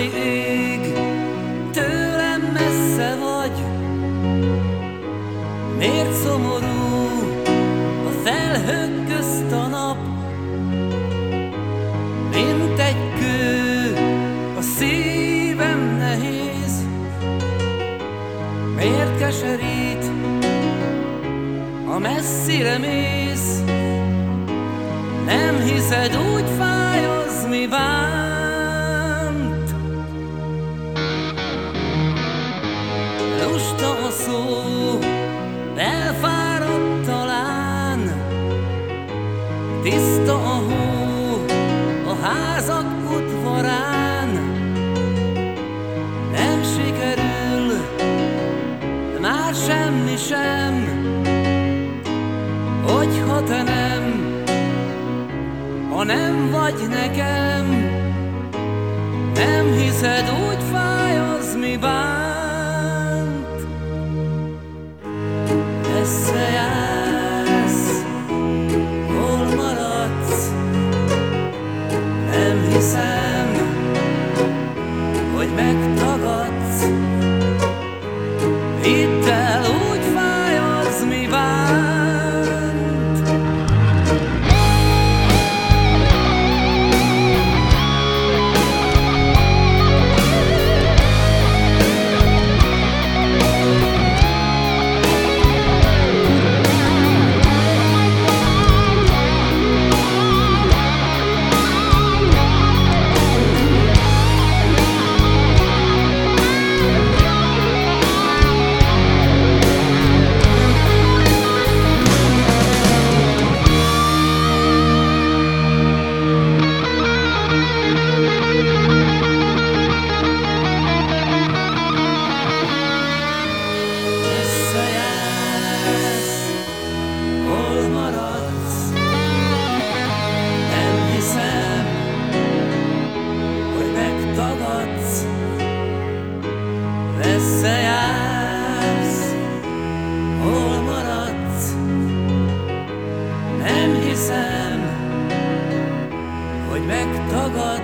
távoli ég, tőlem messze vagy. Miért szomorú a felhők közt a nap, mint egy kő a szívem nehéz. Miért keserít, ha messzire mész? Nem hiszed, úgy fáj az, mi bánt. Lusta a szó, elfáradt talán, tiszta a hó a házak udvarán. Nem sikerül már semmi sem, hogyha te nem, ha nem vagy nekem. Nem hiszed, úgy fáj az, mi bánt. Messze jársz, hol maradsz? Nem hiszem, hogy megtagadsz. Hidd el, úgy fáj az, mi bánt. Messze jársz, hol maradsz? Nem hiszem, hogy megtagadsz.